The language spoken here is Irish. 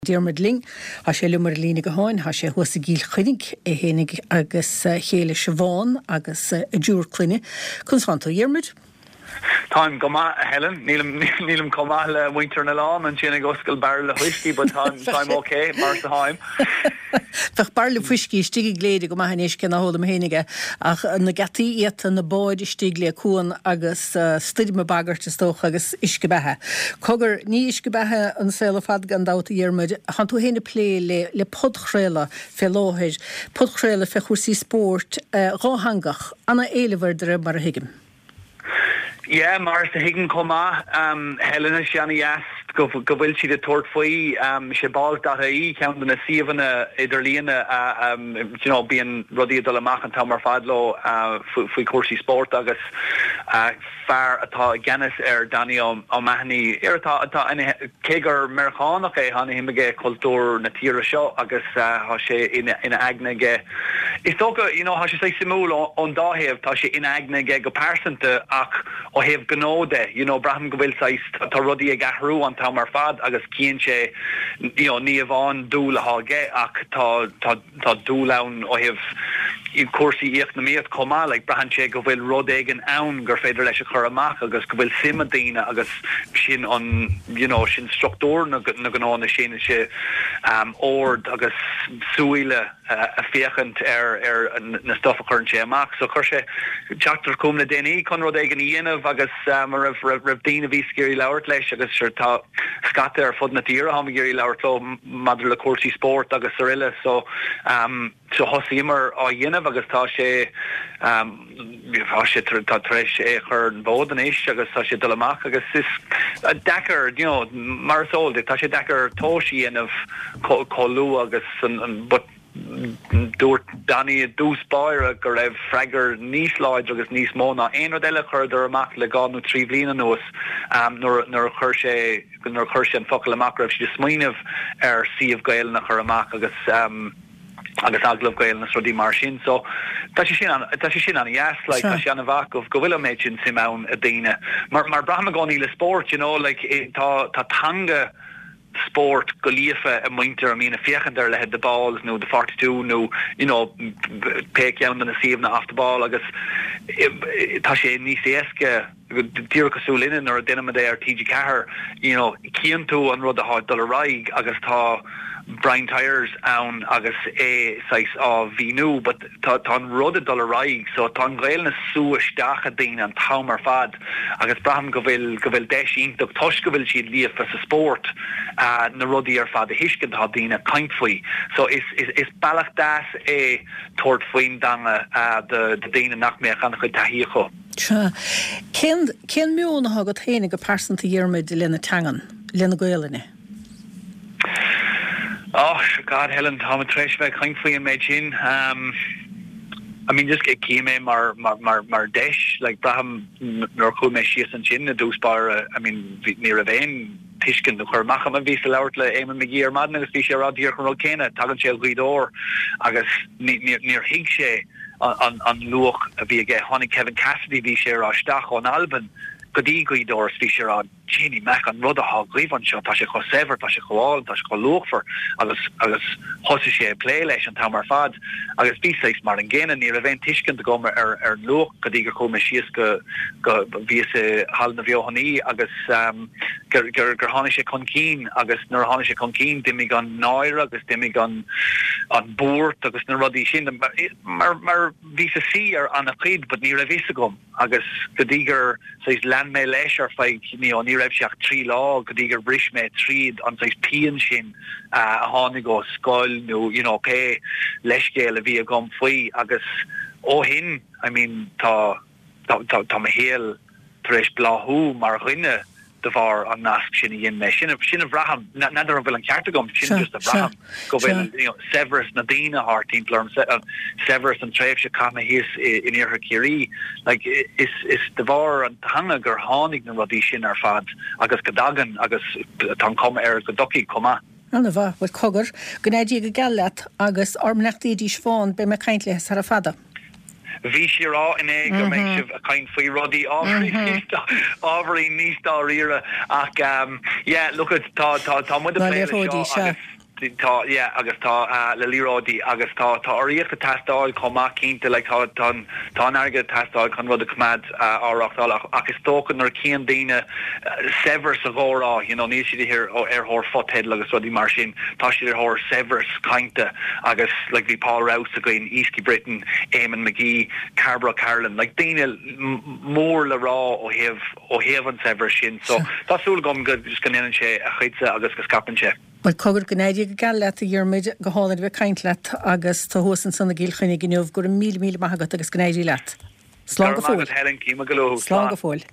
Diarmid Ling, ha sé lumar lína go háin, ha sé huasa gíl chuinnig hénig agus chéile Siobhán agus dúr cluine. Consanto Diarmid? Time goma Helen, Neelam coma le winter na lán an sin goscail barrel le whiskey, but time okay, Martha Haim. Fech barrel le whiskey stig gléide go maithe éis cin hólam hénige ach na gataí éta na báid stig le cuan agus stidime bagart is tóch agus isce bethe. Cogur ní isce bethe an saola fad gan dáta Diarmid, han tú héna plé le podchréile fe láthid, podchréile fe chuirsaí sport ráhangach, anna éilehardre mar a hiigim. Yeah, Martha Higgin coma, Helena Shani Yast, go bhfuil siad a tuairt faoi, sé ball.ie, ceann na siomhanna idirlíonna, bíon rudí a dul amach an tamar fadlo faoi cuasaí sport agus fear atá Guinness Danny O'Mahony, atá cégur merchánach hána himige cultúr na tíre seo agus há sé ina agnaige. Is tóca, há sé sé simúl ón dáhéamh tá sé ina agnaige go pásanta ach ó héamh gnóide, braham go bhfuil tá rudí a gahrú an tamar fad agus cíonn sé ní bháin dúil athge ach tá dúlán ó héamh cuasaí íochnaíocht comá, le brahan sé go bhfuil rud éigen ann gur féidir leis a chur amach agus go bhfuil sim a daoine agus sin an sin struchtúr na gnána sin sé ord agus súile a féchant ar na stofa chun sé amach, so chur sé teachtar cúmna déanaí chun rud éigen dhéanamh agus mar raibh daoine bhí scéirí leabhart leis agus tá scata ar fud na tíre ha géirí leabhartló madidir le cuasaí sport agus riile, so thosaímar á dhéanamh agus tá sé tá treis é chur an bód an éis agus tá sé dul amach agus is dechar mar sóil tá sé dechar tóisí dhéanamh choú agus but dúirt Danny dúspáire gur raibh freigar níos láid agus níos móna aon eile chuir amach le gáú trí bliana nuas nuair chuir sé an focail amach raibh si smaoineh ar siomh gail na chur amach agus aglah gail na srodí mar sin, so tá sé sin an yes, like tá sé an bhach go bhfuil méid sin simán a daine. Mar braham gáí le sport, tá tanga sport go líofa a muinter, a fiechan le head the balls, the 42, pe ceann na siomhna off the ball agus tá sé níos éasca tír cosú linen ar a duine ar TG Cahir, cían tú an rud a háid dul raig agus tá Brian Tyres ann agus sais á víú, but tá rud a dul raig, so tá gail na súisteach a daine an tamar fad agus braham go bhfuil deis ionach tos go bhfuil siad líomh sa sport na rudí ar fad a hiiscin tá daine caint faoi, so is bailach das tuairt faoin danga de daine nach mé gan chuid taícho. Cén miúna hagad héine go pásanta Diarmid lena teangan, lena goiline? Oh, God, Helen, Tom Tresh, kind for you, Majin. Just get key mar desh, like Braham, Norco, Meshias and Chin, the Dusbar, near a vein, Tishkin, the Kormacham, Visa Laurtla, Eamon McGee, or Madden, Fisher, Rod, Dear Corokena, Taganchel Guidor, Agus, near Higshe, on Luch, via Honey Kevin Cassidy, Visher, Stach, on Alban. Godí Guidor Fisher on Genie Mac an rud a gríomhan seo tá sé go sever, tá sé goáil, tá sé go luachfar agus thosa sé plé leis an tamar fad agus bísais mar an ggéine ní a bhéin tiiscin de gomer ar luach godí gur chuma síos go bhí sé hall na bheochaní agus gur tháinig sé chun cín agus nuair tháinig sé chun cín dimig an náire agus dimig an búirt agus na rudí sin mar bhí sa sí ar anna chuid, but ní a bhí a gom agus godí gur land me leis ar feig ní raibh seach trí lá go dtí gur bris me tríd an sais pean sin a tháinig go scoil nó pe leiscéil a bhí a gom faoi agus ó hin tá me héal tar éis bláthú mar chuine de bhar an nasc sin dhéon me sin a bhraham nadidir an bhfuil an ceartta gom sin just a bhraham go bhfuil Severus na daine hartínplarm Severus an tréimh se chama híos in iartha cirí, like is de bhar an hanga gur tháinig na rudí sin ar fad agus go dagan agus tá cuma ar go doci cuma. Anna bha bhfuil cogur go néidí go gealaat agus ormnachtaí dí Siobhán be me caint le ar a fada. Vishira in a kind of Roddy Aubrey Nista Rira. Yeah, look at Tom with the player. Agus tá le líródí agus tá oríocht a testáil comá cínta le tá airgad testáil chun rud a cumad árachtál agus tócan ar cían daine sever sa ghórá, níl siad hir thór fothead agus rudí mar sin, tá siad thór severs cainte agus le bhí Paul Rouse a goin East Britain, Eamon McGee, Carbra Carlin, daine mór le rá ó heh an sever sin, so tásúla gom go just gan inan sé a chuidse agus go scapan sé. Well cogur gnéidir go gal leat a dhearmid go hálainn bheith caint leat agus tá hósan sanna gílchainnig gniuh gur mí maithagat agus gnéidir leat. Slán go fóil. Slán go fóil.